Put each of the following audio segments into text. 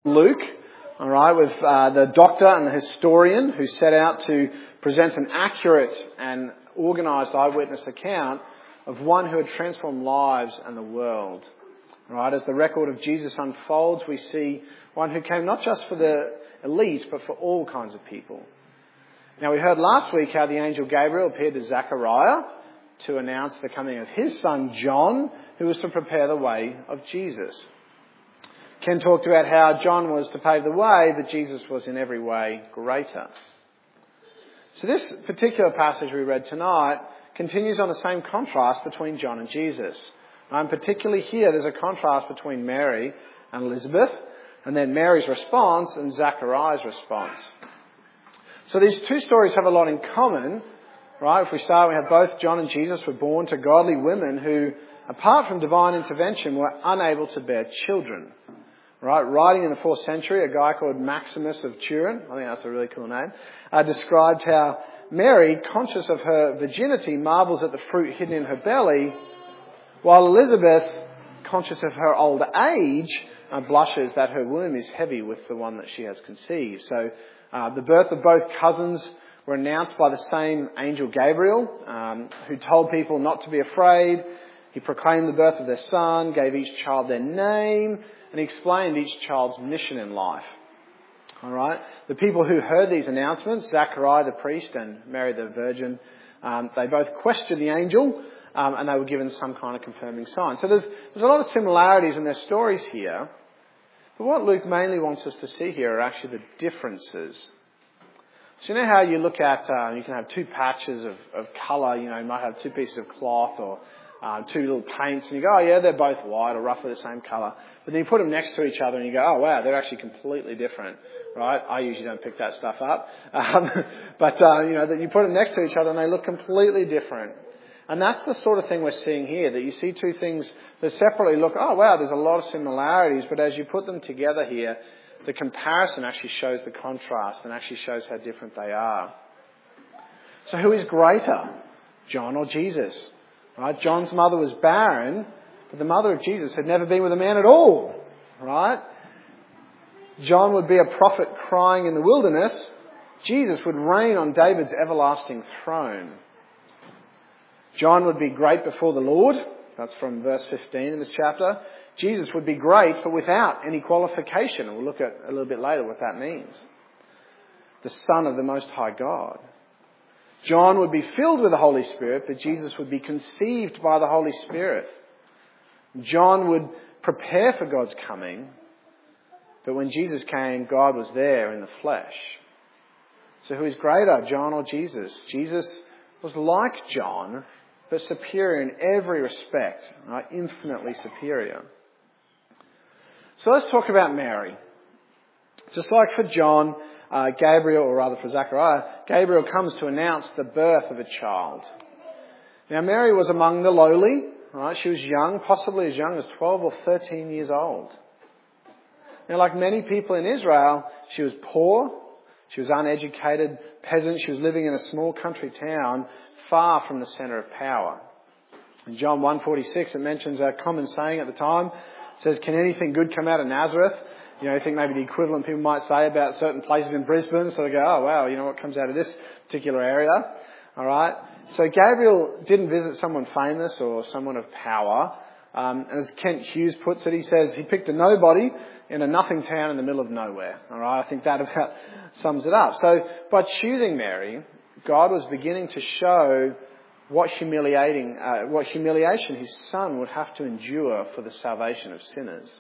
Luke, all right, with the doctor and the historian who set out to present an accurate and organised eyewitness account of one who had transformed lives and the world. All right, as the record of Jesus unfolds, we see one who came not just for the elite, but for all kinds of people. Now, we heard last week how the angel Gabriel appeared to Zechariah to announce the coming of his son John, who was to prepare the way of Jesus. Ken talked about how John was to pave the way, but Jesus was in every way greater. So this particular passage we read tonight continues on the same contrast between John and Jesus. And particularly here, there's a contrast between Mary and Elizabeth, and then Mary's response and Zechariah's response. So these two stories have a lot in common, right? If we start, we have both John and Jesus were born to godly women who, apart from divine intervention, were unable to bear children. Right, writing in the 4th century, a guy called Maximus of Turin, I think that's a really cool name, described how Mary, conscious of her virginity, marvels at the fruit hidden in her belly, while Elizabeth, conscious of her old age, blushes that her womb is heavy with the one that she has conceived. So the birth of both cousins were announced by the same angel Gabriel, who told people not to be afraid. He proclaimed the birth of their son, gave each child their name, and he explained each child's mission in life. All right. The people who heard these announcements, Zechariah the priest and Mary the virgin, they both questioned the angel, and they were given some kind of confirming sign. So there's a lot of similarities in their stories here. But what Luke mainly wants us to see here are actually the differences. So you know how you look at, you can have two patches of colour, you might have two pieces of cloth or two little paints, and you go, oh yeah, they're both white or roughly the same colour. But then you put them next to each other and you go, oh wow, they're actually completely different, right? I usually don't pick that stuff up. But that you put them next to each other and they look completely different. And that's the sort of thing we're seeing here, that you see two things that separately look, oh wow, there's a lot of similarities, but as you put them together here, the comparison actually shows the contrast and actually shows how different they are. So who is greater, John or Jesus? Right? John's mother was barren, but the mother of Jesus had never been with a man at all. Right? John would be a prophet crying in the wilderness. Jesus would reign on David's everlasting throne. John would be great before the Lord. That's from verse 15 in this chapter. Jesus would be great, but without any qualification. And we'll look at a little bit later what that means. The Son of the Most High God. John would be filled with the Holy Spirit, but Jesus would be conceived by the Holy Spirit. John would prepare for God's coming, but when Jesus came, God was there in the flesh. So who is greater, John or Jesus? Jesus was like John, but superior in every respect, right? Infinitely superior. So let's talk about Mary. Just like for John, Gabriel, or rather for Zechariah, Gabriel comes to announce the birth of a child. Now, Mary was among the lowly, right? She was young, possibly as young as 12 or 13 years old. Now, like many people in Israel, she was poor, she was uneducated, peasant, she was living in a small country town far from the centre of power. In John 1:46, it mentions a common saying at the time. It says, can anything good come out of Nazareth? I think maybe the equivalent people might say about certain places in Brisbane. So they go, oh wow, what comes out of this particular area? All right. So Gabriel didn't visit someone famous or someone of power. As Kent Hughes puts it, he says he picked a nobody in a nothing town in the middle of nowhere. All right. I think that about sums it up. So by choosing Mary, God was beginning to show what humiliation his son would have to endure for the salvation of sinners.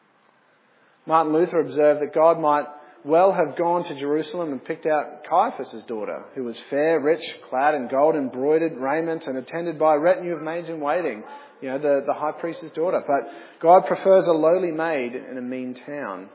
Martin Luther observed that God might well have gone to Jerusalem and picked out Caiaphas' daughter, who was fair, rich, clad in gold embroidered raiment and attended by a retinue of maids in waiting, the high priest's daughter. But God prefers a lowly maid in a mean town.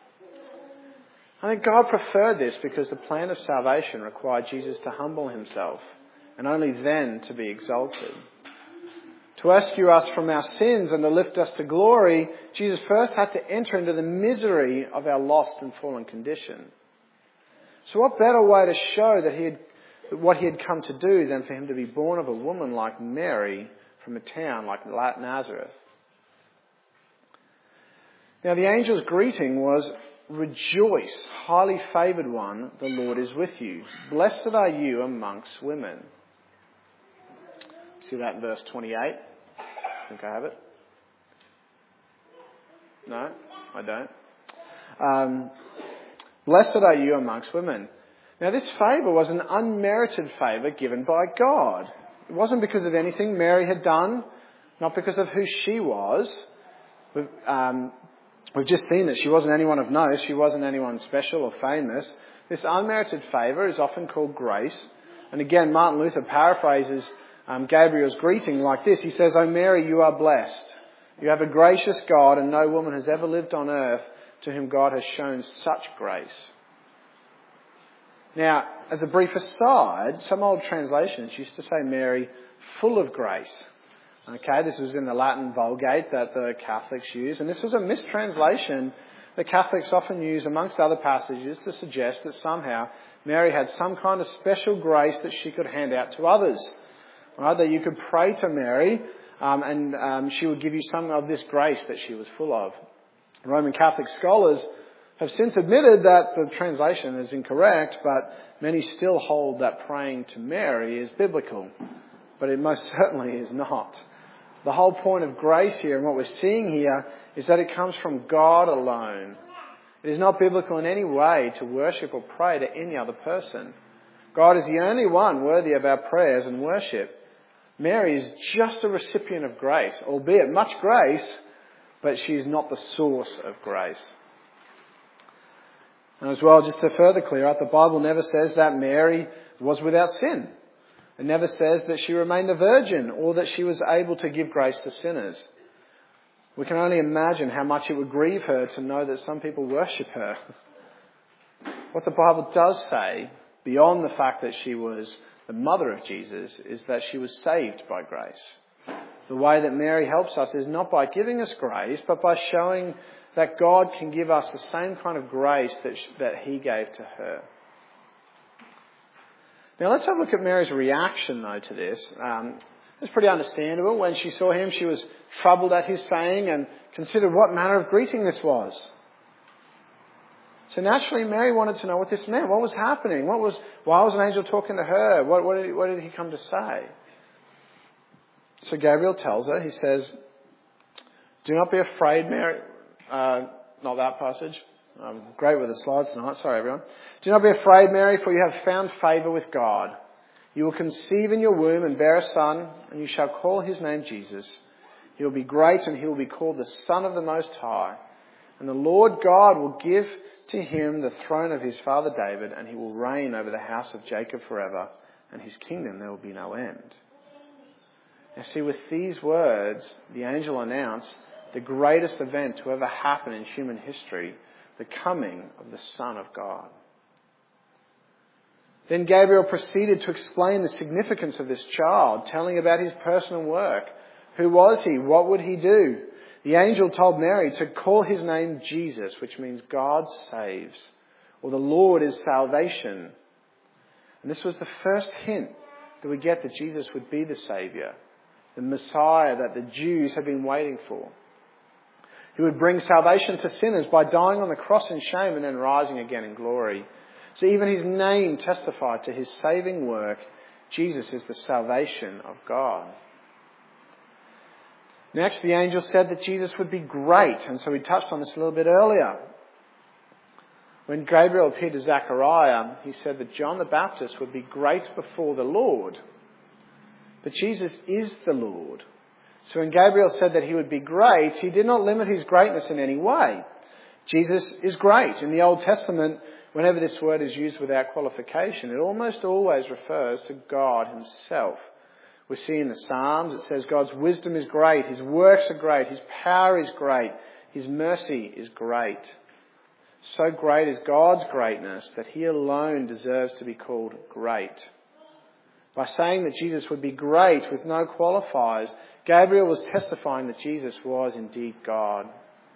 I think God preferred this because the plan of salvation required Jesus to humble himself and only then to be exalted. To rescue us from our sins and to lift us to glory, Jesus first had to enter into the misery of our lost and fallen condition. So what better way to show that what he had come to do than for him to be born of a woman like Mary from a town like Nazareth? Now the angel's greeting was Rejoice, highly favoured one, the Lord is with you. Blessed are you amongst women. See that in verse 28? I think I have it. No, I don't. Blessed are you amongst women. Now this favour was an unmerited favour given by God. It wasn't because of anything Mary had done, not because of who she was. We've just seen that she wasn't anyone of note, she wasn't anyone special or famous. This unmerited favour is often called grace. And again, Martin Luther paraphrases Gabriel's greeting like this. He says, "O Mary, you are blessed. You have a gracious God, and no woman has ever lived on earth to whom God has shown such grace." Now, as a brief aside, some old translations used to say Mary, full of grace. Okay, this was in the Latin Vulgate that the Catholics use, and this was a mistranslation that Catholics often use amongst other passages to suggest that somehow Mary had some kind of special grace that she could hand out to others. Right, that you could pray to Mary and she would give you some of this grace that she was full of. Roman Catholic scholars have since admitted that the translation is incorrect, but many still hold that praying to Mary is biblical. But it most certainly is not. The whole point of grace here and what we're seeing here is that it comes from God alone. It is not biblical in any way to worship or pray to any other person. God is the only one worthy of our prayers and worship. Mary is just a recipient of grace, albeit much grace, but she is not the source of grace. And as well, just to further clear up, the Bible never says that Mary was without sin. It never says that she remained a virgin or that she was able to give grace to sinners. We can only imagine how much it would grieve her to know that some people worship her. What the Bible does say, beyond the fact that she was the mother of Jesus, is that she was saved by grace. The way that Mary helps us is not by giving us grace, but by showing that God can give us the same kind of grace that he gave to her. Now let's have a look at Mary's reaction though to this. It's pretty understandable. When she saw him, she was troubled at his saying and considered what manner of greeting this was. So naturally, Mary wanted to know what this meant. What was happening? Why was an angel talking to her? What did he come to say? So Gabriel tells her, he says, "Do not be afraid, Mary." Not that passage. I'm great with the slides tonight. Sorry, everyone. "Do not be afraid, Mary, for you have found favour with God. You will conceive in your womb and bear a son, and you shall call his name Jesus. He will be great, and he will be called the Son of the Most High. And the Lord God will give to him the throne of his father David, and he will reign over the house of Jacob forever, and his kingdom there will be no end." Now see, with these words, the angel announced the greatest event to ever happen in human history, the coming of the Son of God. Then Gabriel proceeded to explain the significance of this child, telling about his personal work. Who was he? What would he do? The angel told Mary to call his name Jesus, which means God saves, or the Lord is salvation. And this was the first hint that we get that Jesus would be the Saviour, the Messiah that the Jews had been waiting for. He would bring salvation to sinners by dying on the cross in shame and then rising again in glory. So even his name testified to his saving work. Jesus is the salvation of God. Next, the angel said that Jesus would be great. And so we touched on this a little bit earlier. When Gabriel appeared to Zechariah, he said that John the Baptist would be great before the Lord. But Jesus is the Lord. So when Gabriel said that he would be great, he did not limit his greatness in any way. Jesus is great. In the Old Testament, whenever this word is used without qualification, it almost always refers to God himself. We see in the Psalms, it says God's wisdom is great, his works are great, his power is great, his mercy is great. So great is God's greatness that he alone deserves to be called great. By saying that Jesus would be great with no qualifiers, Gabriel was testifying that Jesus was indeed God.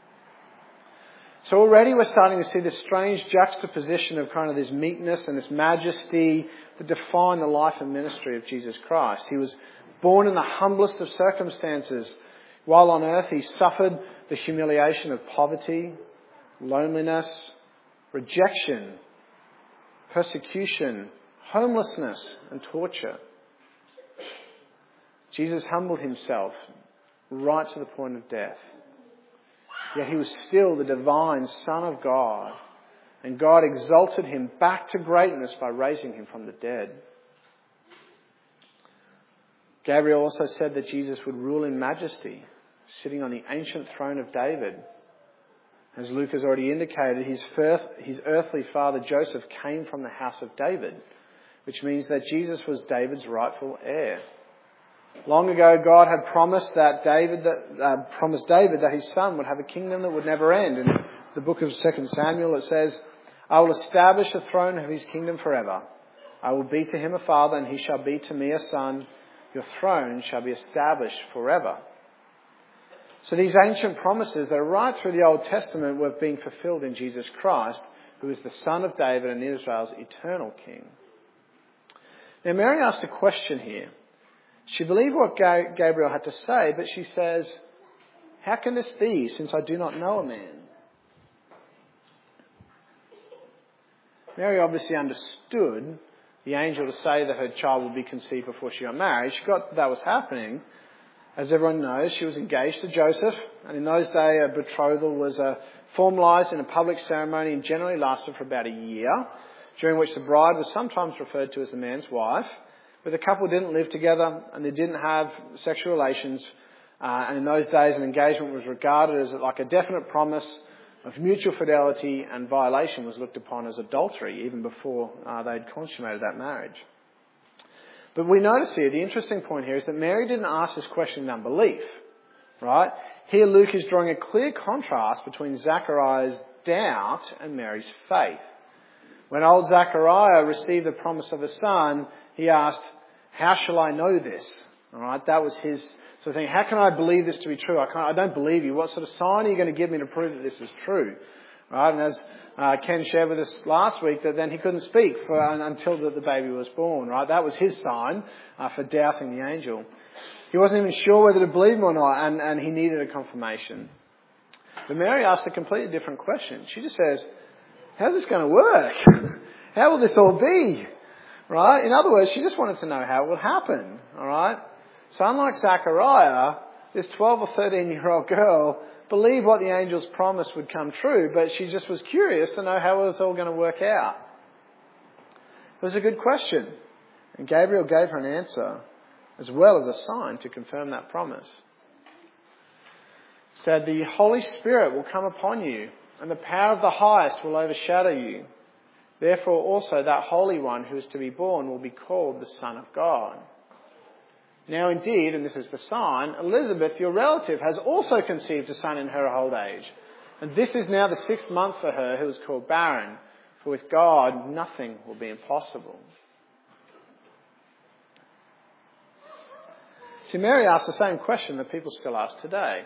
So already we're starting to see this strange juxtaposition of kind of this meekness and this majesty that define the life and ministry of Jesus Christ. He was born in the humblest of circumstances. While on earth he suffered the humiliation of poverty, loneliness, rejection, persecution, homelessness, and torture. Jesus humbled himself right to the point of death. Yet he was still the divine Son of God, and God exalted him back to greatness by raising him from the dead. Gabriel also said that Jesus would rule in majesty, sitting on the ancient throne of David. As Luke has already indicated, his earthly father Joseph came from the house of David, which means that Jesus was David's rightful heir. Long ago, God had promised David that his son would have a kingdom that would never end. In the book of 2 Samuel, it says, "I will establish the throne of his kingdom forever. I will be to him a father, and he shall be to me a son. Your throne shall be established forever." So these ancient promises that are right through the Old Testament were being fulfilled in Jesus Christ, who is the Son of David and Israel's eternal King. Now, Mary asked a question here. She believed what Gabriel had to say, but she says, "How can this be, since I do not know a man?" Mary obviously understood the angel to say that her child would be conceived before she got married. She got that was happening. As everyone knows, she was engaged to Joseph, and in those days a betrothal was formalised in a public ceremony and generally lasted for about a year, during which the bride was sometimes referred to as the man's wife. But the couple didn't live together and they didn't have sexual relations. And in those days, an engagement was regarded as like a definite promise of mutual fidelity, and violation was looked upon as adultery even before they'd consummated that marriage. But we notice here, the interesting point here is that Mary didn't ask this question in unbelief, right? Here Luke is drawing a clear contrast between Zachariah's doubt and Mary's faith. When old Zachariah received the promise of a son, he asked, "How shall I know this?" All right, that was his sort of thing. How can I believe this to be true? I don't believe you. What sort of sign are you going to give me to prove that this is true? Right, and as Ken shared with us last week, that then he couldn't speak until the baby was born. Right, that was his sign for doubting the angel. He wasn't even sure whether to believe him or not, and he needed a confirmation. But Mary asked a completely different question. She just says, "How's this going to work? How will this all be?" Right? In other words, she just wanted to know how it would happen. All right? So unlike Zachariah, this 12 or 13-year-old girl believed what the angel's promise would come true, but she just was curious to know how it was all going to work out. It was a good question, and Gabriel gave her an answer as well as a sign to confirm that promise. He said, "The Holy Spirit will come upon you, and the power of the highest will overshadow you. Therefore also that Holy One who is to be born will be called the Son of God. Now indeed," and this is the sign, "Elizabeth, your relative, has also conceived a son in her old age. And this is now the 6th month for her who is called barren. For with God nothing will be impossible." See, Mary asked the same question that people still ask today.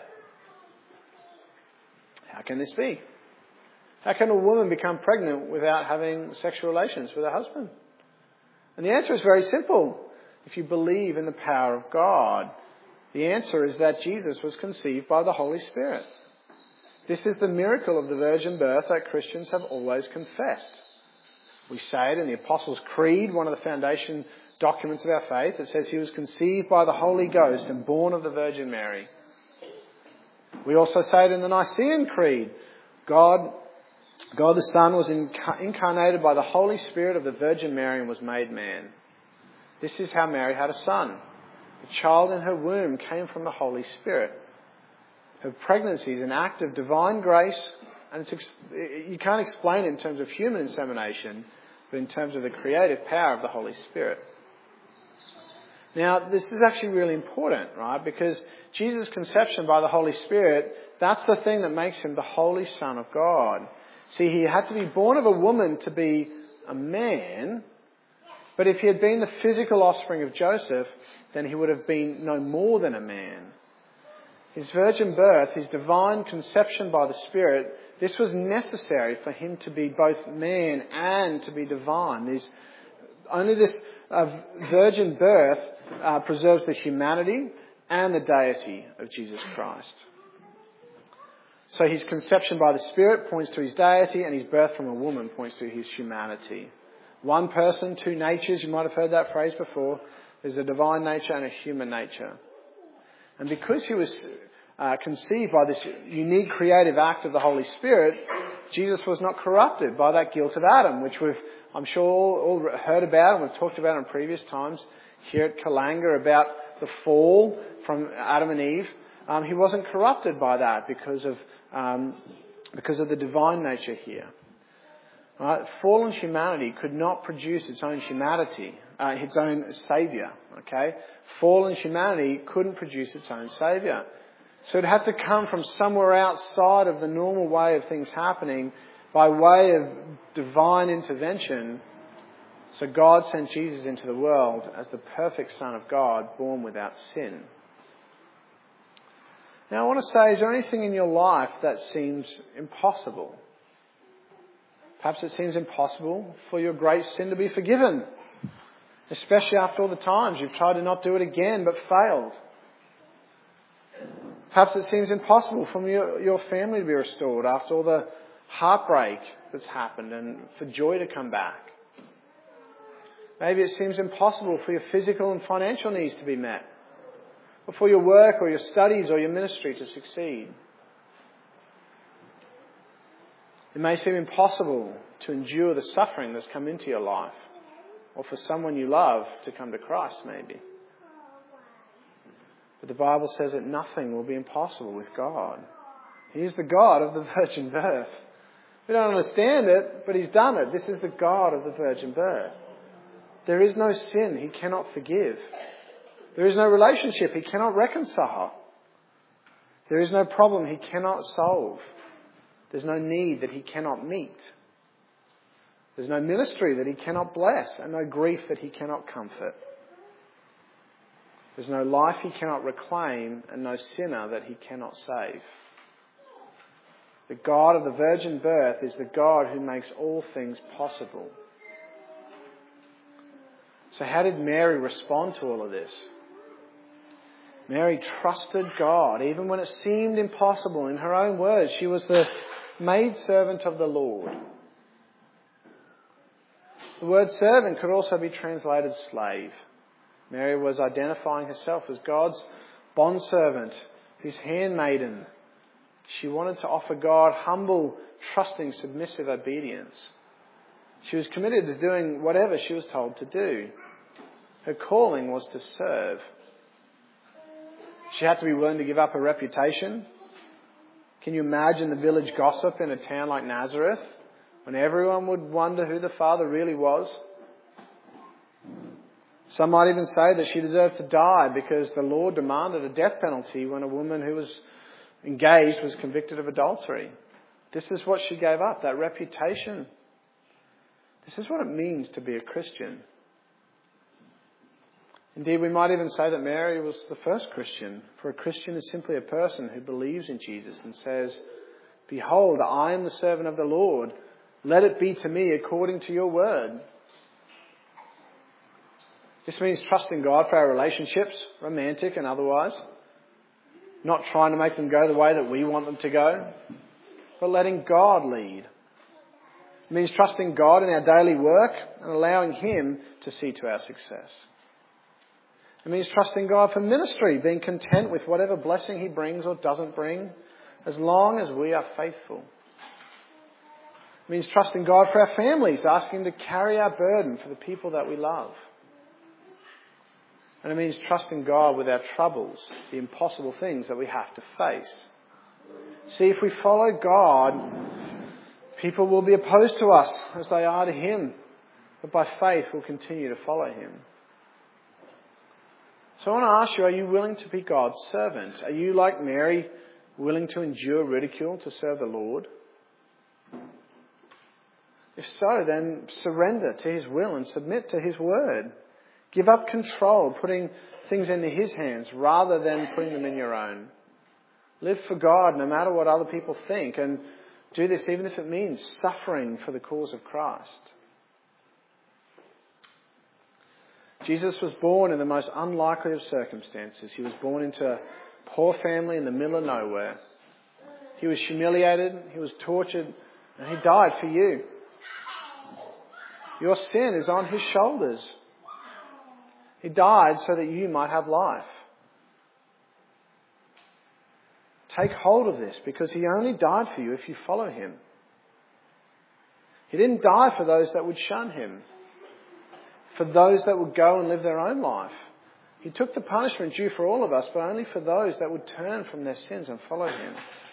How can this be? How can a woman become pregnant without having sexual relations with her husband? And the answer is very simple. If you believe in the power of God, the answer is that Jesus was conceived by the Holy Spirit. This is the miracle of the virgin birth that Christians have always confessed. We say it in the Apostles' Creed, one of the foundation documents of our faith. It says he was conceived by the Holy Ghost and born of the Virgin Mary. We also say it in the Nicene Creed. God the Son was incarnated by the Holy Spirit of the Virgin Mary and was made man. This is how Mary had a son. The child in her womb came from the Holy Spirit. Her pregnancy is an act of divine grace, and you can't explain it in terms of human insemination, but in terms of the creative power of the Holy Spirit. Now, this is actually really important, right? Because Jesus' conception by the Holy Spirit, that's the thing that makes him the Holy Son of God. See, he had to be born of a woman to be a man, but if he had been the physical offspring of Joseph, then he would have been no more than a man. His virgin birth, his divine conception by the Spirit, this was necessary for him to be both man and to be divine. Only this virgin birth preserves the humanity and the deity of Jesus Christ. So his conception by the Spirit points to his deity, and his birth from a woman points to his humanity. One person, two natures. You might have heard that phrase before. There's a divine nature and a human nature. And because he was conceived by this unique creative act of the Holy Spirit, Jesus was not corrupted by that guilt of Adam, which I'm sure all heard about and we've talked about in previous times here at Kalanga about the fall from Adam and Eve. He wasn't corrupted by that because of the divine nature here. Right? Fallen humanity could not produce its own humanity, its own saviour. Okay, fallen humanity couldn't produce its own saviour, so it had to come from somewhere outside of the normal way of things happening, by way of divine intervention. So God sent Jesus into the world as the perfect Son of God, born without sin. Now I want to say, is there anything in your life that seems impossible? Perhaps it seems impossible for your great sin to be forgiven, especially after all the times you've tried to not do it again but failed. Perhaps it seems impossible for your family to be restored after all the heartbreak that's happened and for joy to come back. Maybe it seems impossible for your physical and financial needs to be met, or for your work or your studies or your ministry to succeed. It may seem impossible to endure the suffering that's come into your life, or for someone you love to come to Christ maybe. But the Bible says that nothing will be impossible with God. He is the God of the virgin birth. We don't understand it, but He's done it. This is the God of the virgin birth. There is no sin He cannot forgive. There is no relationship He cannot reconcile. There is no problem He cannot solve. There's no need that He cannot meet. There's no ministry that He cannot bless, and no grief that He cannot comfort. There's no life He cannot reclaim, and no sinner that He cannot save. The God of the virgin birth is the God who makes all things possible. So how did Mary respond to all of this? Mary trusted God, even when it seemed impossible. In her own words, she was the maidservant of the Lord. The word servant could also be translated slave. Mary was identifying herself as God's bondservant, His handmaiden. She wanted to offer God humble, trusting, submissive obedience. She was committed to doing whatever she was told to do. Her calling was to serve. She had to be willing to give up her reputation. Can you imagine the village gossip in a town like Nazareth, when everyone would wonder who the Father really was? Some might even say that she deserved to die because the law demanded a death penalty when a woman who was engaged was convicted of adultery. This is what she gave up, that reputation. This is what it means to be a Christian. Indeed, we might even say that Mary was the first Christian, for a Christian is simply a person who believes in Jesus and says, "Behold, I am the servant of the Lord. Let it be to me according to your word." This means trusting God for our relationships, romantic and otherwise. Not trying to make them go the way that we want them to go, but letting God lead. It means trusting God in our daily work and allowing Him to see to our success. It means trusting God for ministry, being content with whatever blessing He brings or doesn't bring, as long as we are faithful. It means trusting God for our families, asking Him to carry our burden for the people that we love. And it means trusting God with our troubles, the impossible things that we have to face. See, if we follow God, people will be opposed to us as they are to Him, but by faith we'll continue to follow Him. So I want to ask you, are you willing to be God's servant? Are you, like Mary, willing to endure ridicule to serve the Lord? If so, then surrender to His will and submit to His word. Give up control, putting things into His hands rather than putting them in your own. Live for God no matter what other people think, and do this even if it means suffering for the cause of Christ. Jesus was born in the most unlikely of circumstances. He was born into a poor family in the middle of nowhere. He was humiliated, He was tortured, and He died for you. Your sin is on His shoulders. He died so that you might have life. Take hold of this, because He only died for you if you follow Him. He didn't die for those that would shun Him, for those that would go and live their own life. He took the punishment due for all of us, but only for those that would turn from their sins and follow Him.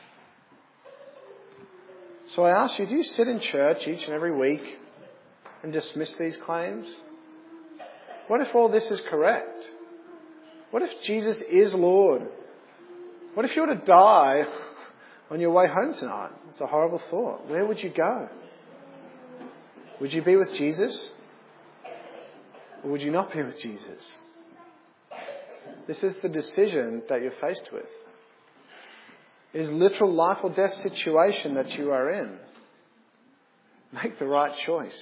So I ask you, do you sit in church each and every week and dismiss these claims? What if all this is correct? What if Jesus is Lord? What if you were to die on your way home tonight? It's a horrible thought. Where would you go? Would you be with Jesus? Or would you not be with Jesus? This is the decision that you're faced with. It is a literal life or death situation that you are in. Make the right choice.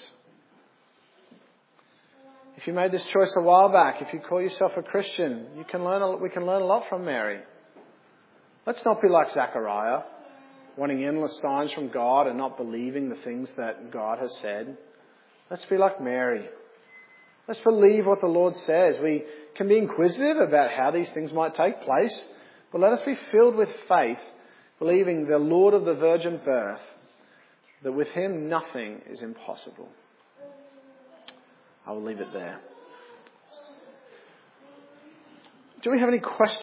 If you made this choice a while back, if you call yourself a Christian, we can learn a lot from Mary. Let's not be like Zechariah, wanting endless signs from God and not believing the things that God has said. Let's be like Mary. Let's believe what the Lord says. We can be inquisitive about how these things might take place, but let us be filled with faith, believing the Lord of the virgin birth, that with Him nothing is impossible. I will leave it there. Do we have any questions?